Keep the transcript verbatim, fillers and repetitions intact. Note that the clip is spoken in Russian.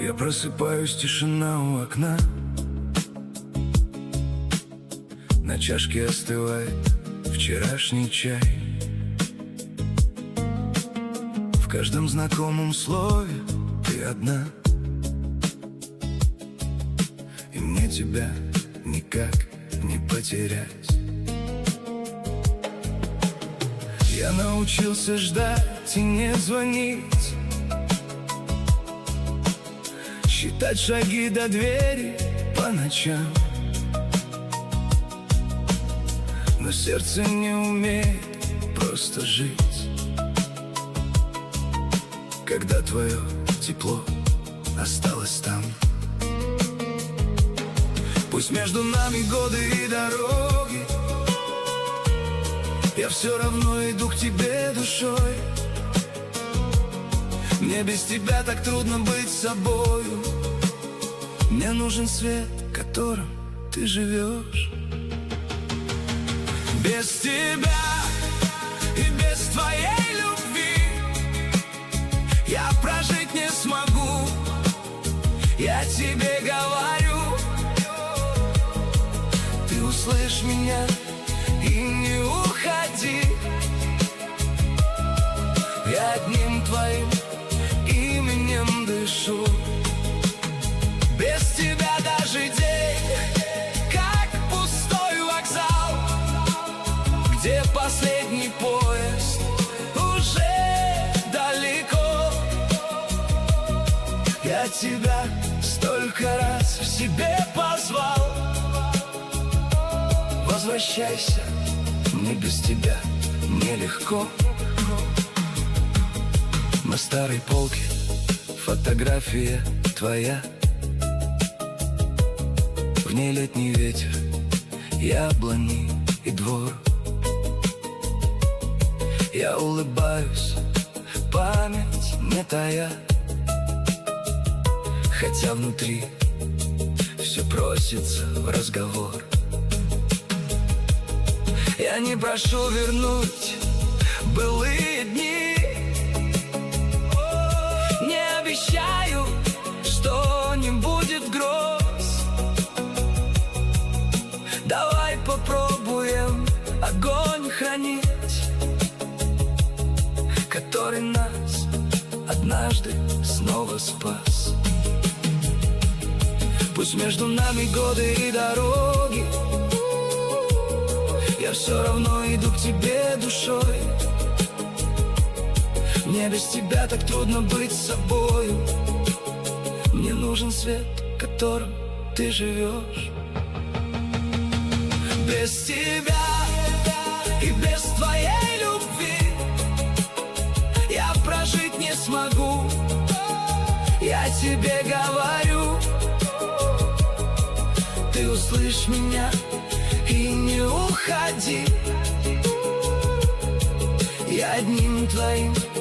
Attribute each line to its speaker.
Speaker 1: Я просыпаюсь, тишина у окна. На чашке остывает вчерашний чай. В каждом знакомом слове ты одна, и мне тебя никак не потерять. Я научился ждать и не звонить, считать шаги до двери по ночам. Но сердце не умеет просто жить, когда твое тепло осталось там. Пусть между нами годы и дороги, я все равно иду к тебе душой. Мне без тебя так трудно быть собою. Мне нужен свет, которым ты живешь. Без тебя и без твоей любви я прожить не смогу. Я тебе говорю, ты услышь меня и не уходи. Я одним твоим именем дышу. Без тебя даже день как пустой вокзал, где последний поезд уже далеко. Я тебя столько раз в себе позвал. Возвращайся, мне без тебя нелегко. На старой полке фотография твоя, в ней летний ветер, яблони и двор. Я улыбаюсь, память не тая, хотя внутри все просится в разговор. Я не прошу вернуть былые дни, не обещаю, что не будет гроз. Давай попробуем огонь хранить, который нас однажды снова спас. Пусть между нами годы и дороги, я все равно иду к тебе душой. Мне без тебя так трудно быть собою. Мне нужен свет, которым ты живешь. Без тебя и без твоей любви я прожить не смогу. Я тебе говорю, ты услышь меня и не уходи. Я одним твоим